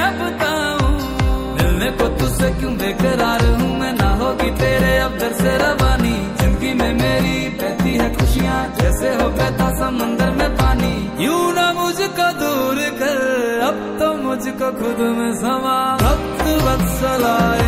बताऊं, मिलने को तुझसे क्यों बेकरार हूँ मैं, ना होगी तेरे अब दर से रवानी। जिंदगी में मेरी बहती है खुशियाँ, जैसे हो बहता समंदर में पानी। यूं ना मुझको दूर कर, अब तो मुझको खुद में समा। भक्त वत्सला